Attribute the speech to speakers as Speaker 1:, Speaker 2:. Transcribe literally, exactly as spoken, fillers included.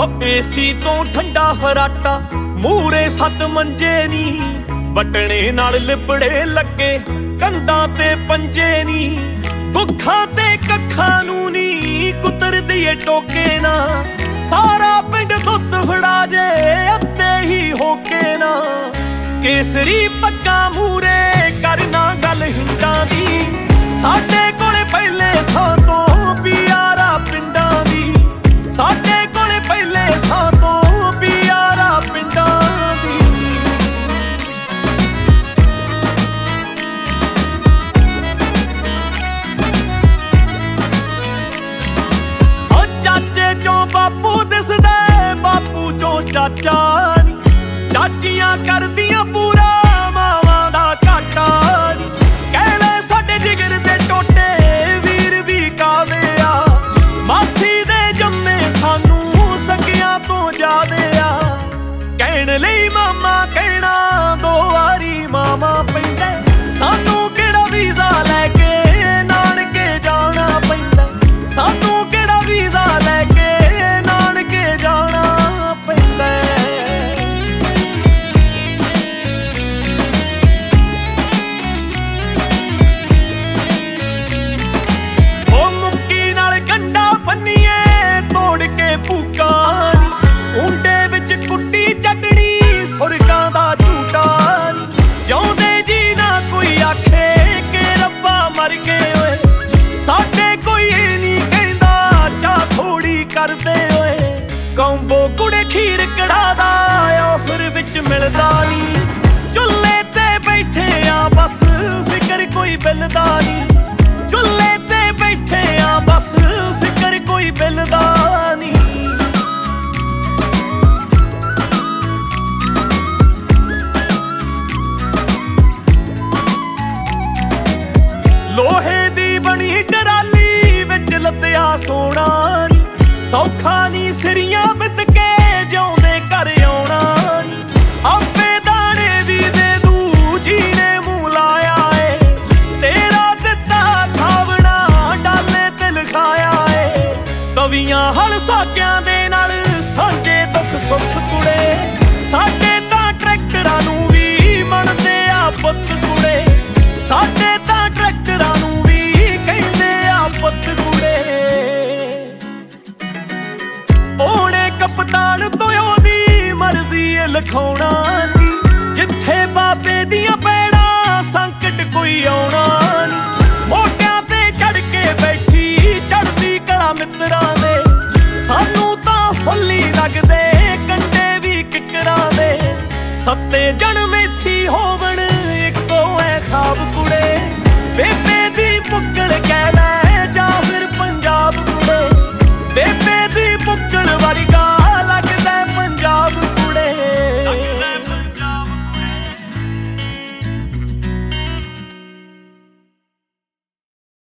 Speaker 1: AC ਤੋਂ ਠੰਡਾ ਫਰਾਟਾ ਮੂਰੇ ਸੱਤ ਮੰਜੇ ਨੀ, ਬਟਣੇ ਨਾਲ ਲਿਬੜੇ ਲੱਗੇ ਕੰਧਾਂ ਤੇ ਪੰਜੇ ਨੀ। ਦੁੱਖਾਂ ਤੇ ਕੱਖਾਂ ਨੂੰ ਨੀ ਕੁਤਰਦੀ ਏ ਟੋਕੇ ਨਾ, ਸਾਰਾ ਪਿੰਡ ਦੁੱਧ ਫੜਾ ਜੇ ਅੱਤੇ ਹੀ ਹੋਕੇ ਨਾ। ਕੇਸਰੀ ਪੱਗਾਂ ਮੂਰੇ ਕਰਨਾ ਗੱਲ ਹਿੰਡਾਂ ਦੀ, ਸਾਡੇ ਕੋਲੇ ਪਹਿਲੇ ਸਾਂ ਤੋਂ ਪਿਆਰਾ ਪਿੰਡਾਂ ਦੀ, ਸਾਡੇ ਕੋਲੇ ਪਹਿਲੇ ਸਾਂ ਤੋਂ ਪਿਆਰਾ ਪਿੰਡਾਂ ਦੀ। ਓ ਚਾਚੇ ਚੋਂ ਬਾਪੂ ਦਿਸਦਾ, ਬਾਪੂ ਚੋਂ ਚਾਚਾ ਨੀ, ਚਾਚੀਆਂ ਕਰਦੀਆਂ ਪੂਰਾ ਮਾਵਾਂ ਦਾ ਘਾਟਾ ਨੀ। ਕਹਿ ਲੈ ਸਾਡੇ ਜਿਗਰ ਦੇ ਟੋਟੇ ਵੀਰ ਵੀ ਕਾਵੇ ਆ, ਮਾਸੀ ਦੇ ਜੰਮੇ ਸਾਨੂੰ ਸਕਿਆਂ ਤੋਂ ਜ਼ਿਆਦੇ ਆ। ਕਹਿਣ ਲਈ ਮਾਮਾ ਕਹਿਣਾ ਦੋ ਵਾਰੀ ਮਾਮਾ ਪੈਂਦਾ, ਸਾਨੂੰ ਕਿਹੜਾ ਵੀਜ਼ਾ ਲੈ ਕੇ ਨਾਨਕੇ ਜਾਣਾ ਪੈਂਦਾ, ਸਾਨੂੰ ਕਿਹੜਾ ਵੀਜ਼ਾ ਲੈ ਕੇ ਨਾਨਕੇ ਜਾਣਾ ਪੈਂਦਾ। ਉਹ ਮੁੱਕੀ ਨਾਲ ਗੰਢਾ ਪੰਨੀਏ ਤੋੜ ਕੇ ਭੂਕਾਂ ਨੀ, ਉਂਡੇ ਵਿੱਚ ਕੁੱਟੀ ਚਟਣੀ ਸੁਰਗਾਂ ਦਾ ਝੂਟਾ ਨੀ। ਜਿਉਂਦੇ ਜੀ ਨਾ ਕੋਈ ਆਖੇ ਕਿ ਰੱਬਾ ਮਰ ਗਏ ਓਏ, ਸਾਡੇ ਕੋਈ ਇਹ ਨੀ ਕਹਿੰਦਾ ਚਾਹ ਥੋੜੀ ਕਰਦੇ ਓਏ। ਕੰਬੋ ਕੁੜੇ ਖੀਰ ਕੜਾ ਦਾ ਆਫਰ ਵਿੱਚ ਮਿਲਦਾ ਨੀ, ਚੁੱਲ੍ਹੇ ਤੇ ਬੈਠੇ ਆ ਬਸ ਫਿਕਰ ਕੋਈ ਬਿੱਲ ਦਾ ਨੀ, ਚੁੱਲ੍ਹੇ ਤੇ ਬੈਠੇ ਆ ਬਸ ਫਿਕਰ ਕੋਈ ਬਿੱਲ ਦਾ ਨੀ। ਲੋਹੇ ਦੀ ਬਣੀ ਟਰਾਲੀ ਵਿੱਚ ਲੱਦਿਆ ਸੋਨਾ ਨੀ, ਸੌਖਾ ਨੀ ਸਿਰੀਆਂ ਬਿੱਤ ਕੇ ਜਿਉਂਦੇ ਘਰ ਆਉਣਾ ਨੀ। ਆਪੇ ਦਾਣੇ ਵੀ ਦੇ ਦੂ ਜੀਨੇ ਮੂੰਹ ਲਾਇਆ ਏ, ਤੇਰਾ ਦਿੱਤਾ ਖਾਵਣਾ ਡਾਲੇ ਤੇ ਲਿਖਾਇਆ ਏ। ਤਵੀਆਂ ਹਲ ਸਾਕਿਆਂ ਦੇ ਨਾਲ ਸਾਂਝੇ ਦੁੱਖ ਸੁੱਖ ਕੁੜੇ, ਸਾਡੇ ਤਾਂ ਟਰੈਕਟਰਾਂ ਨੂੰ ਵੀ ਮੰਨਦੇ ਆ ਪੁੱਤ ਕੁੜੇ, ਸਾਡੇ ਤਾਂ ਟਰੈਕਟਰਾਂ ਨੂੰ ਵੀ ਕਹਿੰਦੇ ਆ ਪੁੱਤ ਕੁੜੇ। ਉਹਨੇ ਕਪਤਾਨ ਤੋਂ ਉਹਦੀ ਮਰਜ਼ੀ ਏ ਲਿਖਾਉਣਾ ਨੀ, ਜਿੱਥੇ ਬਾਬੇ ਦੀਆਂ ਪੈੜਾਂ ਸੰਕਟ ਕੋਈ ਆਉਣਾ ਨੀ। ਮੋਢਿਆਂ ਤੇ ਚੜ ਕੇ ਬੈਠੀ ਚੜ੍ਹਦੀ ਕਲਾ ਮਿੱਤਰਾਂ ਦੇ, ਸਾਨੂੰ ਤਾਂ ਫੁੱਲੀ ਲੱਗਦੇ ਕੰਡੇ ਵੀ ਕਿੱਕਰਾਂ ਦੇ। ਸੱਤੇ ਜਣ